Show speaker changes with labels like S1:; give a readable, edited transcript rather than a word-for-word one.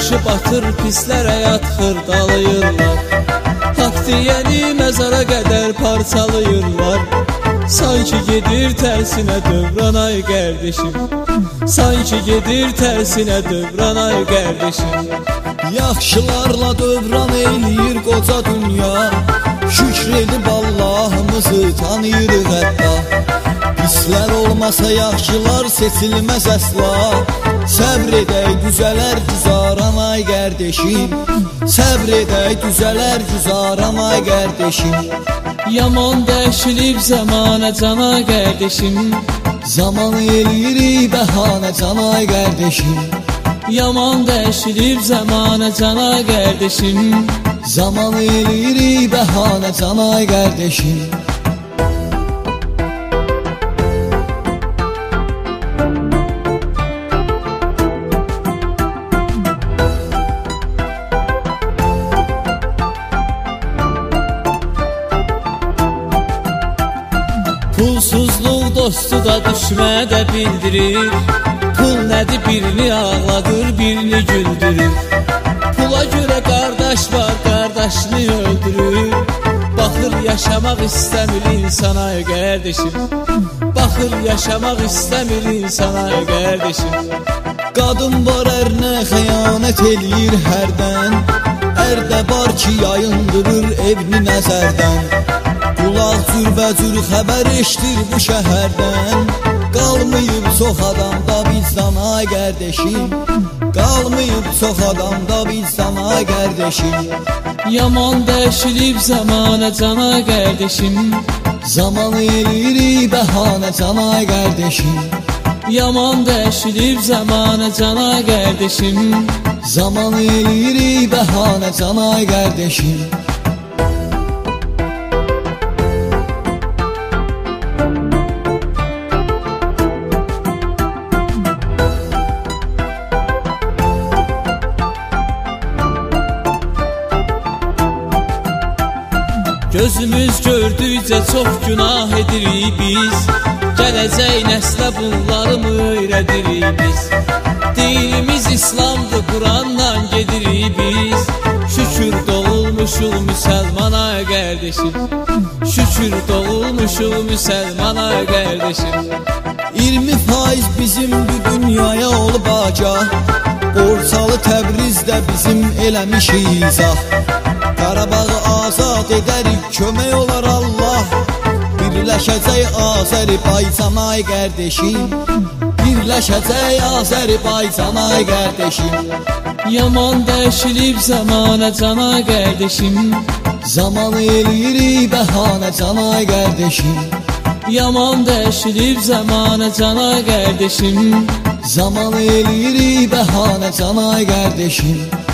S1: yaxşı batır, pislərə yatxır dalayırlar. Hak diyəni məzara qədər parçalayırlar. Sanki gedir tərsinə dövran ay qardeşim, sanki gedir tərsinə dövran ay qardeşim.
S2: Yaxşılarla dövran eləyir qoca dünya, şükr edib Allahımızı tanıyırıq hətta. Pislər olmasa yaxşılar seçilməz əsla. Səbr edək düzələr güzaran ay qardeşim, səbr edək düzələr güzaran ay qardeşim.
S1: Yaman dəyişilib zamanə cana qardeşim,
S2: zaman eləyir bəhanə cana ay qardeşim.
S1: Yaman dəyişilib zamanə cana qardeşim,
S2: zaman eləyir bəhanə cana ay qardeşim.
S1: Pulsuzluq dostu da düşmə də bildirir. Pul nədir, birini ağladır, birini güldürür. Pula görə qardaş var, qardaşını öldürür. Baxır yaşamaq istəmir insan ay qardeşim, baxır yaşamaq istəmir insan ay qardeşim.
S2: Qadın var ərinə xəyanət eləyir hərdən, ərdə var ki yayındırır evini nəzərdən. Qulaq cürbəcür xəbər eşdir bu şəhərdən, qalmayıb çox adamda vicdan ay qardeşim, qalmayıb çox adamda vicdan ay qardeşim.
S1: Yaman dəyişilib zamanə cana qardeşim,
S2: zaman eləyir bəhanə cana ay qardeşim.
S1: Yaman dəyişilib zamanə cana qardeşim,
S2: zaman eləyir bəhanə cana ay qardeşim.
S1: Gözümüz gördükcə çox günah edirik biz, gələcək nəslə bunları mı öyrədirik biz? Dinimiz İslamdır, Qurandan gedirik biz. Şükür doğulmuşuq müsəlman ay qardeşim, şükür doğulmuşuq müsəlman ay qardeşim.
S2: 20% bizim bu dünyaya olub agah, Borçalı Təbrizdə bizim eləmişik izah. Qarabağı azad edərik, kömək olar Allah. Birləşəcək Azərbaycan ay qardeşim, birləşəcək Azərbaycan ay qardeşim.
S1: Yaman dəyişilib zamanə cana qardeşim,
S2: zaman eləyir bəhanə cana ay qardeşim.
S1: Yaman dəyişilib zamanə cana qardeşim,
S2: zaman eləyir bəhanə cana ay qardeşim.